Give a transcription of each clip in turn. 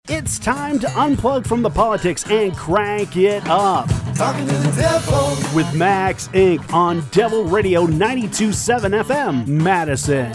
It's time to unplug from the politics and crank it up. Talking to the devil. With Max Inc. on Devil Radio 92.7 FM, Madison.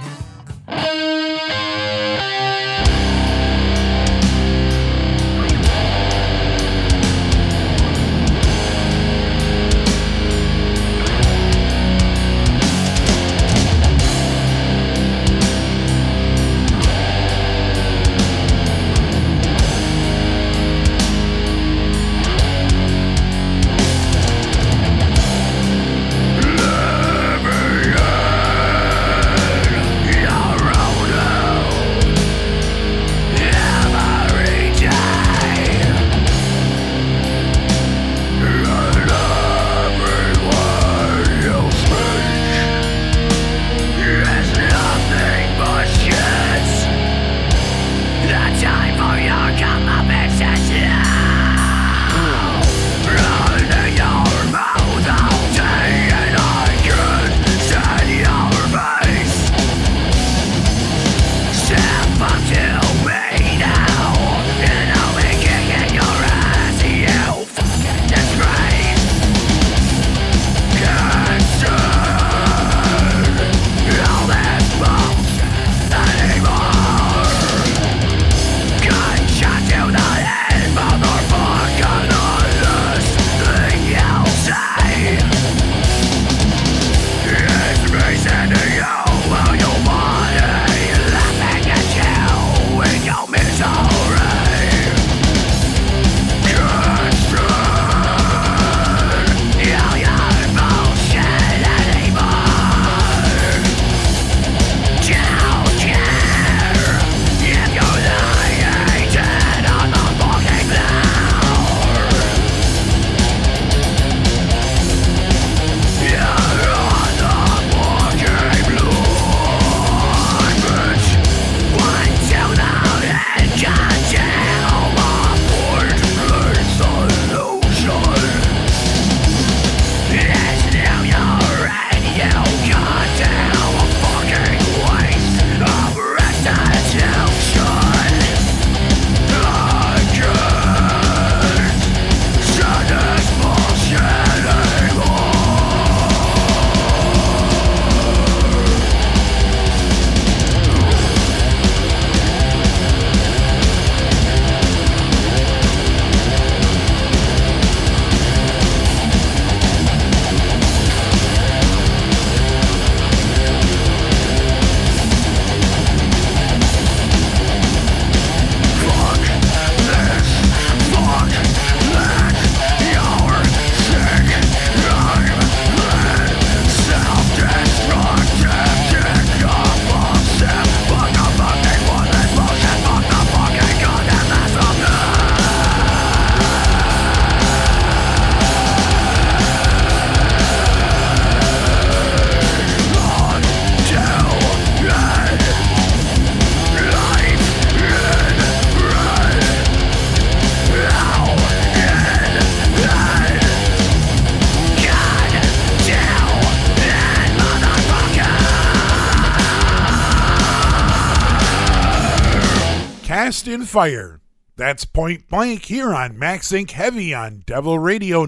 Cast in Fire. That's Point Blank here on Max Inc. Heavy on Devil Radio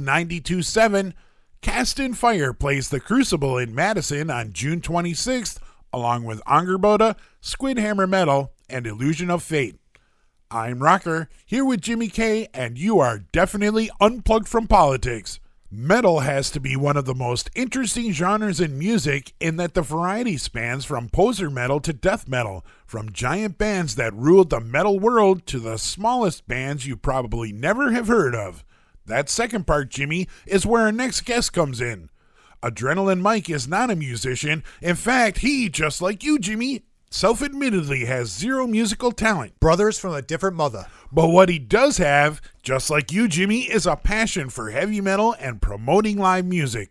92.7. Cast in Fire plays the Crucible in Madison on June 26th, along with Angerboda, Squid Hammer Metal, and Illusion of Fate. I'm Rocker, here with Jimmy K, and you are definitely unplugged from politics. Metal has to be one of the most interesting genres in music in that the variety spans from poser metal to death metal, from giant bands that ruled the metal world to the smallest bands you probably never have heard of. That second part, Jimmy, is where our next guest comes in. Adrenaline Mike is not a musician. In fact, he, just like you, Jimmy, self-admittedly has zero musical talent. Brothers from a different mother. But what he does have, just like you, Jimmy, is a passion for heavy metal and promoting live music.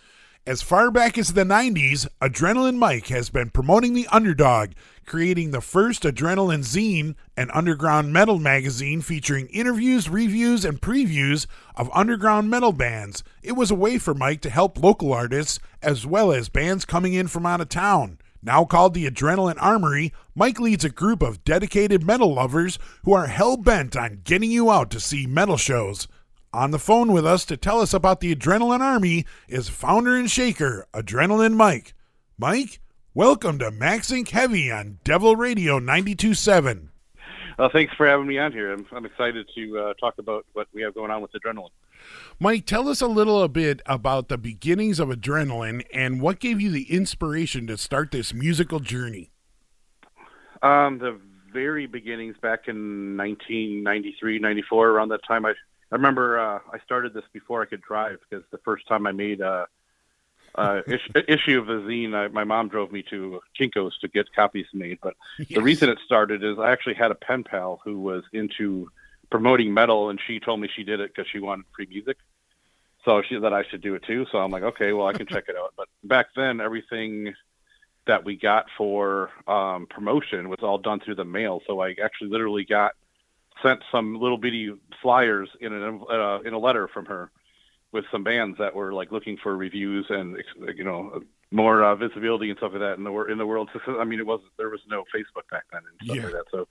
As far back as the 90s, Adrenaline Mike has been promoting the Underdog, creating the first Adrenaline Zine, an underground metal magazine featuring interviews, reviews, and previews of underground metal bands. It was a way for Mike to help local artists as well as bands coming in from out of town. Now called the Adrenaline Armory, Mike leads a group of dedicated metal lovers who are hell-bent on getting you out to see metal shows. On the phone with us to tell us about the Adrenaline Army is founder and shaker, Adrenaline Mike. Mike, welcome to Max Inc. Heavy on Devil Radio 92.7. Thanks for having me on here. I'm excited to talk about what we have going on with Adrenaline. Mike, tell us a little bit about the beginnings of Adrenaline and what gave you the inspiration to start this musical journey. The very beginnings back in 1993, 94, around that time, I remember I started this before I could drive, because the first time I made a issue of a zine, my mom drove me to Kinko's to get copies made. But yes. The reason it started is I actually had a pen pal who was into promoting metal, and she told me she did it because she wanted free music. So that I should do it too. So I'm like, okay, well, I can check it out. But back then, everything that we got for promotion was all done through the mail. So I actually literally sent some little bitty flyers in a letter from her with some bands that were like looking for reviews and, you know, more visibility and stuff like that in the world. So, I mean, there was no Facebook back then and stuff like that. So,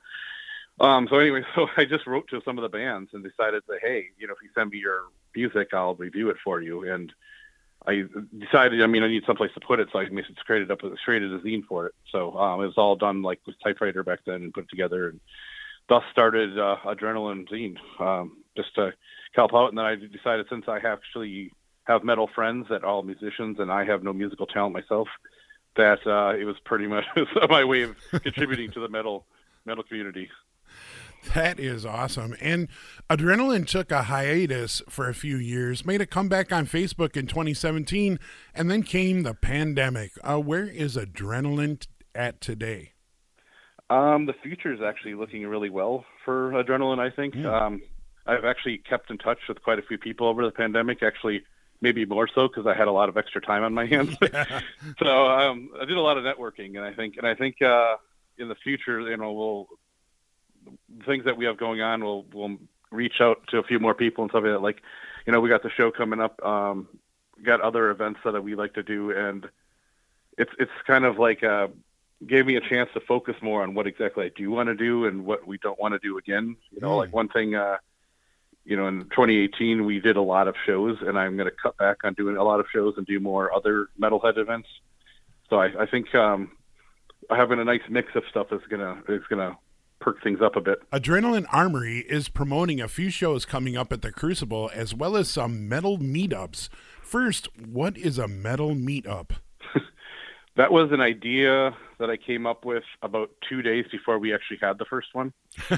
so I just wrote to some of the bands and decided that, hey, you know, if you send me your music, I'll review it for you. And I decided, I need someplace to put it, so I created a zine for it. So it was all done like with typewriter back then and put it together, and thus started Adrenaline zine, just to help out. And then I decided, since I actually have metal friends that are all musicians and I have no musical talent myself, that it was pretty much my way of contributing to the metal community. That is awesome. And Adrenaline took a hiatus for a few years, made a comeback on Facebook in 2017, and then came the pandemic. Where is Adrenaline at today? The future is actually looking really well for Adrenaline, I think. I've actually kept in touch with quite a few people over the pandemic, actually maybe more so because I had a lot of extra time on my hands. So I did a lot of networking, and I think in the future, you know, things that we have going on, we'll reach out to a few more people and stuff like that. Like, you know, we got the show coming up, got other events that we like to do, and it's kind of like gave me a chance to focus more on what exactly I do want to do and what we don't want to do again. You know, like one thing, you know, in 2018 we did a lot of shows, and I'm going to cut back on doing a lot of shows and do more other metalhead events. So I think having a nice mix of stuff is gonna perk things up a bit. Adrenaline Armory is promoting a few shows coming up at the Crucible, as well as some metal meetups. First, what is a metal meetup? That was an idea that I came up with about 2 days before we actually had the first one.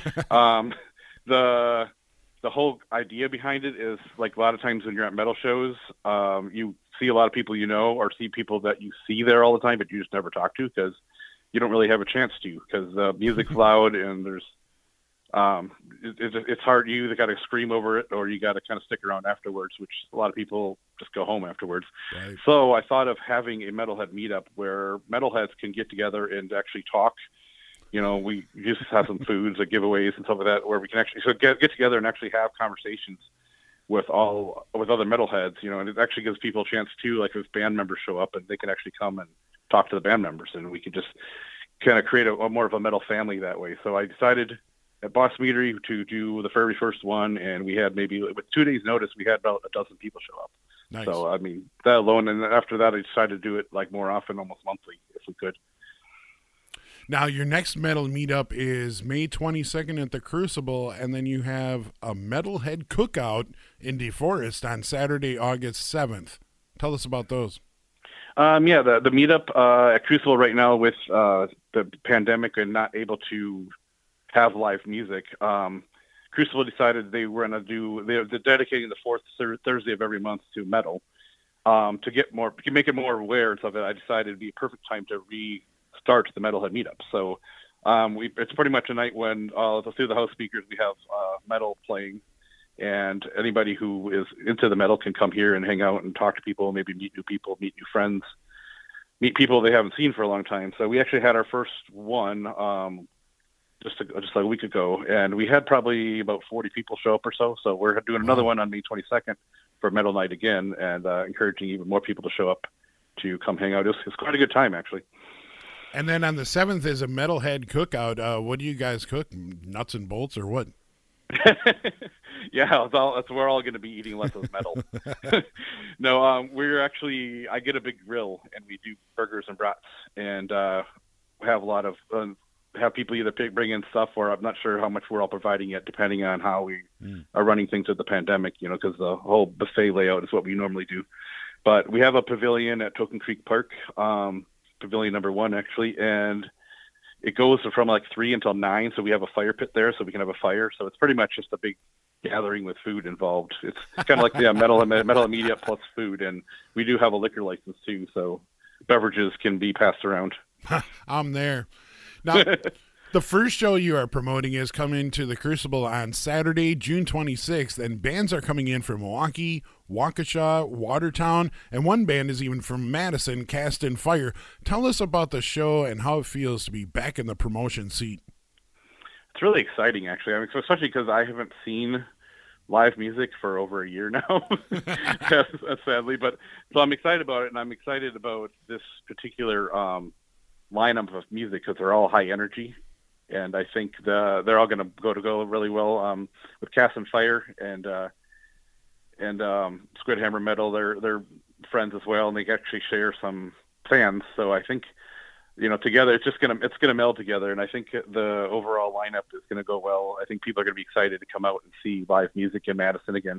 The whole idea behind it is, like, a lot of times when you're at metal shows, you see a lot of people you know, or see people that you see there all the time, but you just never talk to because you don't really have a chance to, because the music's loud and there's it's hard. You either got to scream over it or you got to kind of stick around afterwards, which a lot of people just go home afterwards. Right. So I thought of having a metalhead meetup where metalheads can get together and actually talk. You know, we just have some foods, like giveaways and stuff like that, where we can actually get together and actually have conversations with other metalheads. You know, and it actually gives people a chance too, like if band members show up, and they can actually come and talk to the band members, and we could just kind of create a more of a metal family that way. So I decided at Boss Meadery to do the very first one, and we had maybe with 2 days notice, we had about a dozen people show up. Nice. So I mean, that alone, and after that I decided to do it like more often, almost monthly if we could. Now your next metal meetup is May 22nd at the Crucible, and then you have a Metalhead Cookout in DeForest on Saturday, August 7th. Tell us about those. The meetup at Crucible right now with the pandemic and not able to have live music, Crucible decided they're dedicating the fourth Thursday of every month to metal, to make it more aware and stuff. I decided it'd be a perfect time to restart the Metalhead meetup. So it's pretty much a night when through the house speakers we have metal playing, and anybody who is into the metal can come here and hang out and talk to people, maybe meet new people, meet new friends, meet people they haven't seen for a long time. So we actually had our first one just like a week ago, and we had probably about 40 people show up or so. So we're doing another one on May 22nd for Metal Night again, and encouraging even more people to show up to come hang out. It's quite a good time, actually. And then on the 7th is a Metalhead cookout. What do you guys cook? Nuts and bolts or what? Yeah, that's we're all going to be eating lots of metal. No, I get a big grill and we do burgers and brats, and we have a lot of have people either bring in stuff, or I'm not sure how much we're all providing yet, depending on how we are running things with the pandemic. Because the whole buffet layout is what we normally do. But we have a pavilion at Token Creek Park, pavilion number 1 actually, and it goes from like 3 until 9. So we have a fire pit there, so we can have a fire. So it's pretty much just a big gathering with food involved. It's kind of like the metal and media plus food, and we do have a liquor license too, so beverages can be passed around. I'm there. Now, the first show you are promoting is coming to the Crucible on Saturday, June 26th, and bands are coming in from Milwaukee, Waukesha, Watertown, and one band is even from Madison, Cast in Fire. Tell us about the show and how it feels to be back in the promotion seat. It's really exciting, actually. I mean, especially because I haven't seen live music for over a year now, sadly. But so I'm excited about it, and I'm excited about this particular lineup of music because they're all high energy, and I think they're all going to go really well with Cast and Fire and Squid Hammer Metal. They're friends as well, and they actually share some fans. So I think, together it's gonna meld together, and I think the overall lineup is gonna go well. I think people are gonna be excited to come out and see live music in Madison again.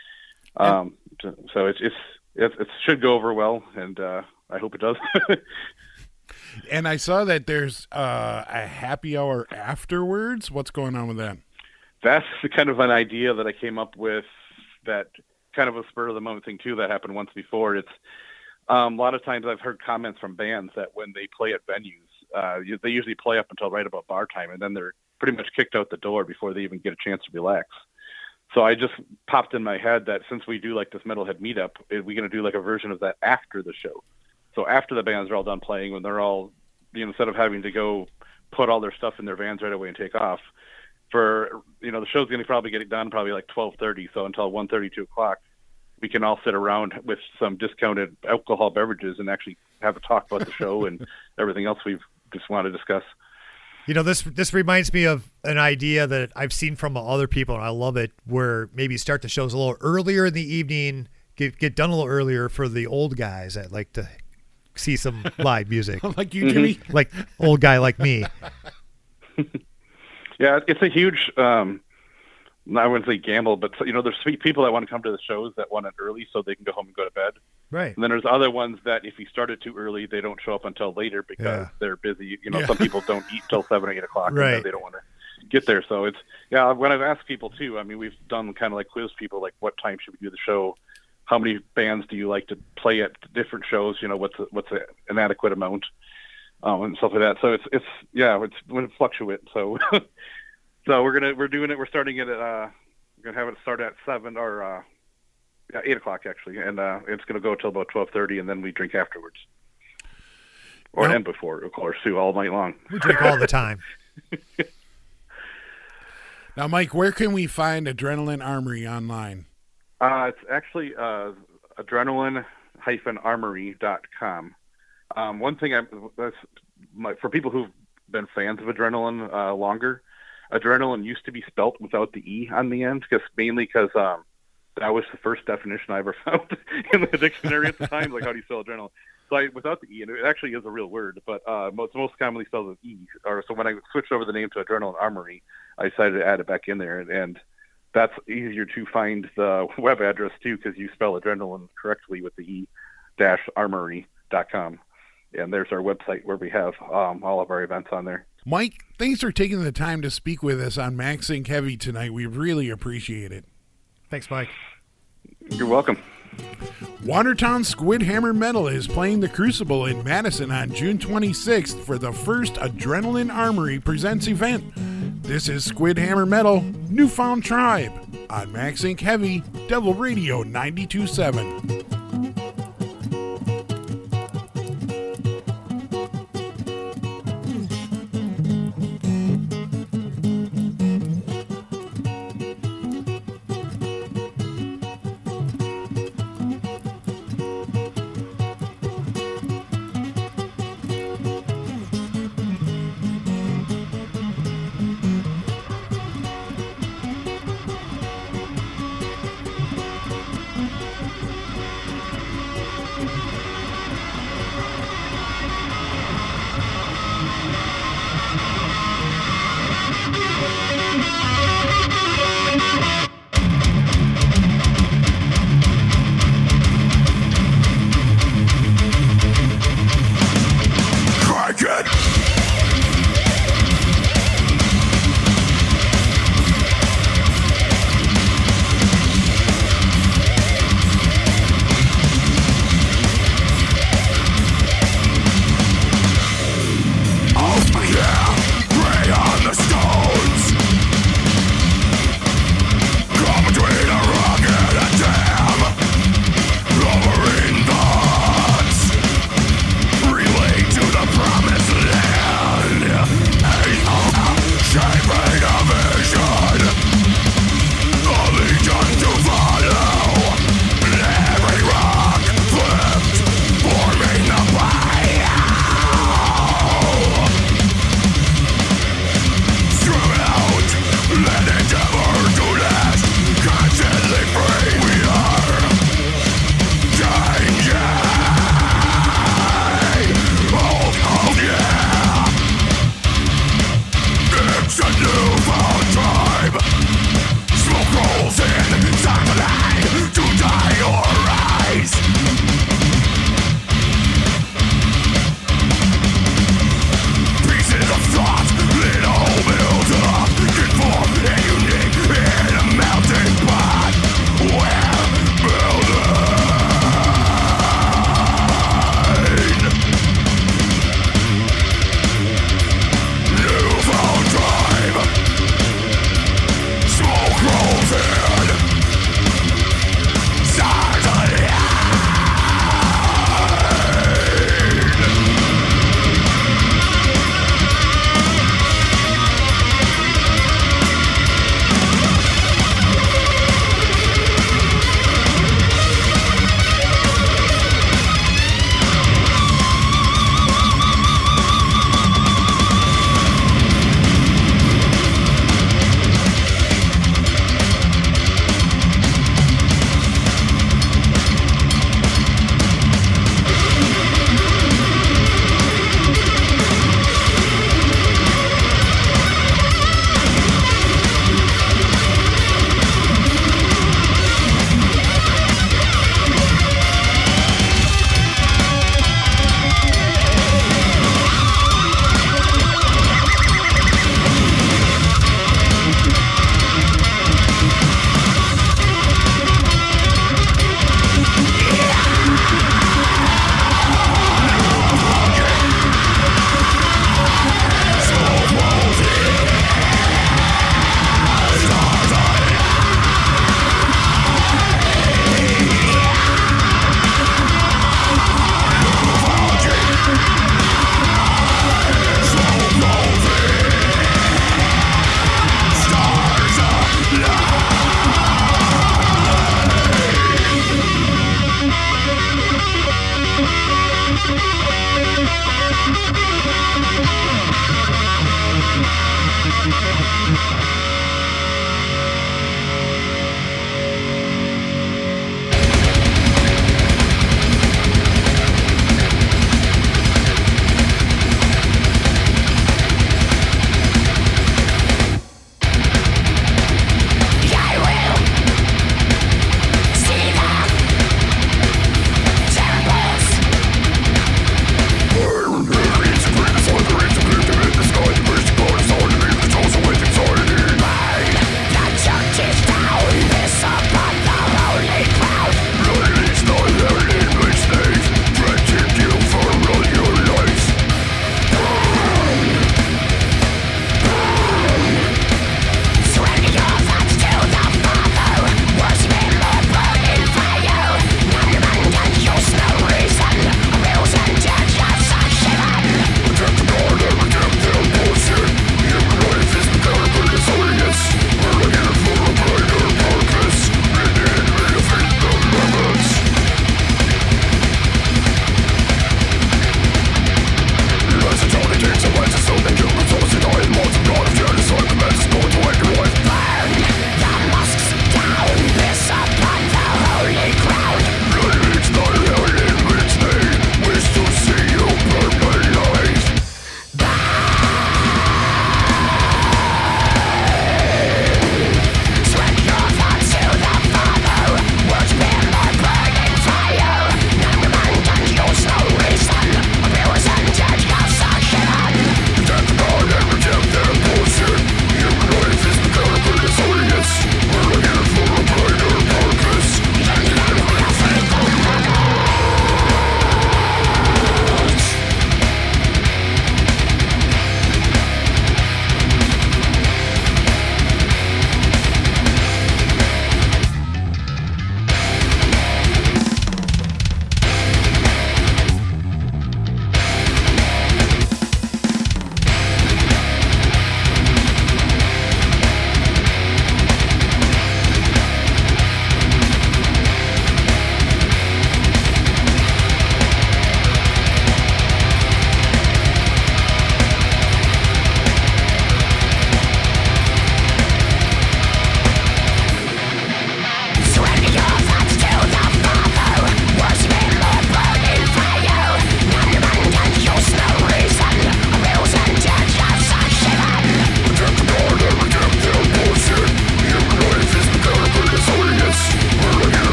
So it should go over well, and I hope it does. And I saw that there's a happy hour afterwards. What's going on with that? That's kind of an idea that I came up with, that kind of a spur of the moment thing too that happened once before. It's a lot of times I've heard comments from bands that when they play at venues, they usually play up until right about bar time, and then they're pretty much kicked out the door before they even get a chance to relax. So I just popped in my head that since we do like this Metalhead meetup, we're going to do like a version of that after the show. So after the bands are all done playing, when they're all, instead of having to go put all their stuff in their vans right away and take off, the show's going to probably get it done probably like 12:30. So until 1:30, 2 o'clock, we can all sit around with some discounted alcohol beverages and actually have a talk about the show and everything else we've just want to discuss. This reminds me of an idea that I've seen from other people, and I love it, where maybe start the shows a little earlier in the evening, get done a little earlier for the old guys that like to see some live music. Like you, Jimmy? Like old guy like me. Yeah, it's a huge, I wouldn't say gamble, but there's people that want to come to the shows that want it early so they can go home and go to bed. Right. And then there's other ones that if you started too early, they don't show up until later because they're busy. Some people don't eat till 7 or 8 o'clock. Right. And they don't want to get there. So it's, when I've asked people too, I mean, we've done kind of like quiz people, like what time should we do the show? How many bands do you like to play at different shows? What's an adequate amount? And stuff like that. So it's going to fluctuate. So, we're doing it. We're starting it at, we're going to have it start at 7 or, 8 o'clock actually. And, it's going to go till about 12:30 and then we drink afterwards and before, of course, too, all night long. We drink all the time. Now, Mike, where can we find Adrenaline Armory online? It's actually, adrenaline-armory.com. One thing for people who've been fans of Adrenaline longer, Adrenaline used to be spelt without the E on the end, because that was the first definition I ever found in the dictionary at the time. Like, how do you spell adrenaline? So without the E, and it actually is a real word, but it's most commonly spelled with E. So when I switched over the name to Adrenaline Armory, I decided to add it back in there, and that's easier to find the web address too, because you spell adrenaline correctly with the E-armory.com. And there's our website where we have all of our events on there. Mike, thanks for taking the time to speak with us on Max Inc. Heavy tonight. We really appreciate it. Thanks, Mike. You're welcome. Watertown Squid Hammer Metal is playing the Crucible in Madison on June 26th for the first Adrenaline Armory Presents event. This is Squid Hammer Metal, Newfound Tribe, on Max Inc. Heavy, Devil Radio 92.7.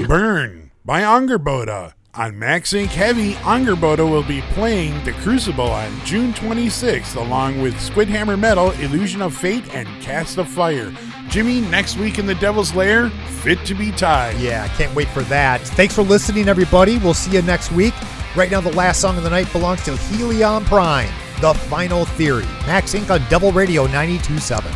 Burn by Angerboda. On Max Inc. Heavy, Angerboda will be playing The Crucible on June 26th, along with Squidhammer Metal, Illusion of Fate, and Cast of Fire. Jimmy, next week in the Devil's Lair, Fit to be Tied. Yeah, I can't wait for that. Thanks for listening, everybody. We'll see you next week. Right now, the last song of the night belongs to Helion Prime, The Final Theory. Max Inc. on Devil Radio 92.7.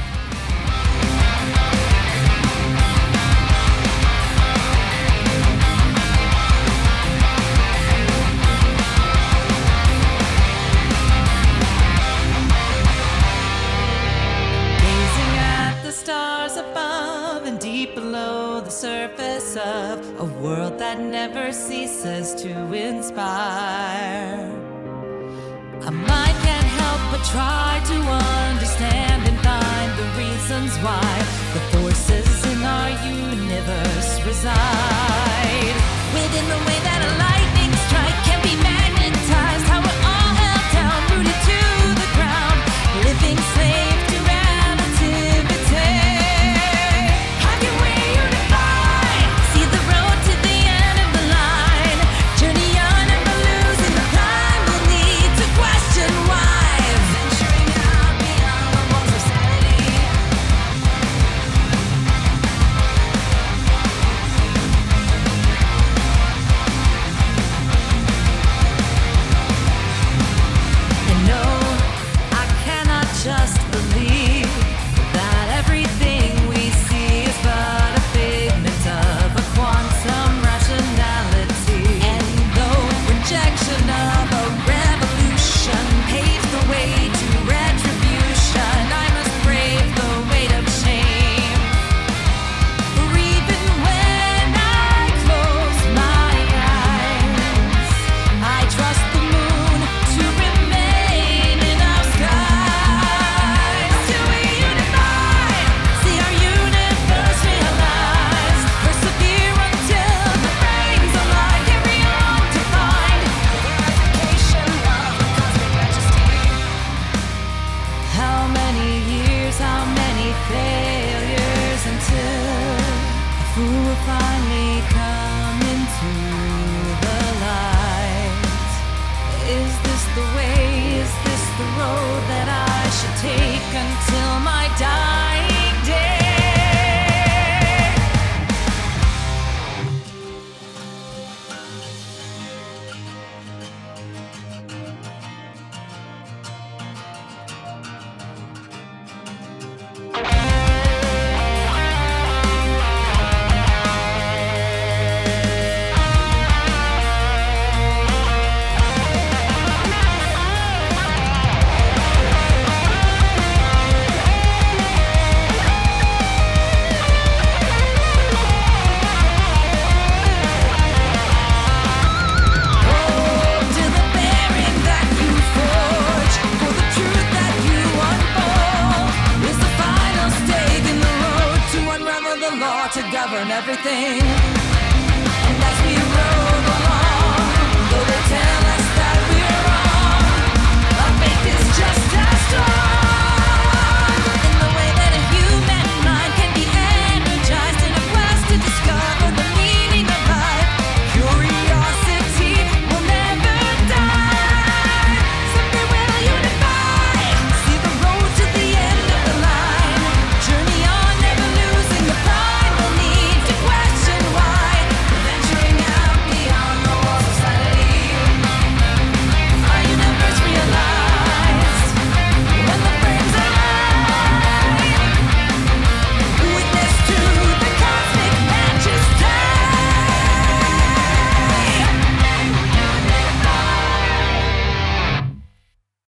Surface of a world that never ceases to inspire. A mind can't help but try to understand and find the reasons why the forces in our universe reside within the way that